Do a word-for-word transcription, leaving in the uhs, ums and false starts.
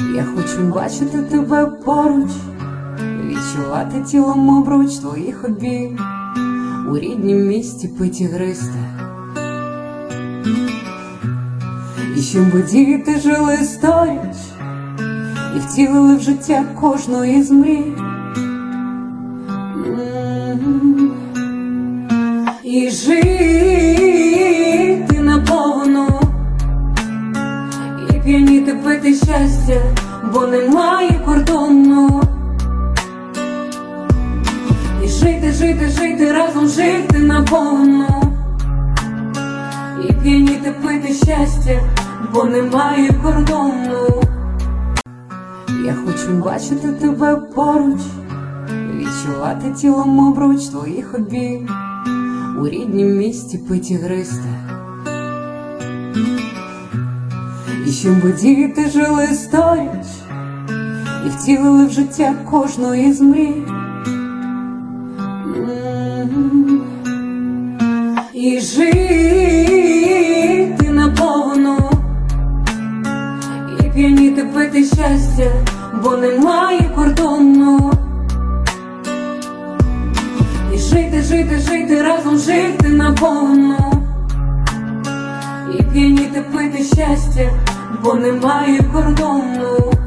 Я хочу бачити тебе поруч, відчувати тілом обруч твоїх обійм, у ріднім місті питі гристи. І щоб діти жили сторіч і втілили в життя кожної з мрій. І жити наповну, і п'яніти пити щастя, бо немає кордону. І жити, жити, жити, разом жити наповну, і п'яніти пити щастя, бо немає кордону. Я хочу бачити тебе поруч, відчувати тілом обруч твоїх обійм, у ріднім місті питі гристи. І щоб діти жили сторіч і втілили в життя кожної з мрій. І жити наповну, і п'яніти пити щастя, бо немає кордону. І жити, жити, жити, разом жити наповну, і п'яніти пити щастя, бо немає кордону.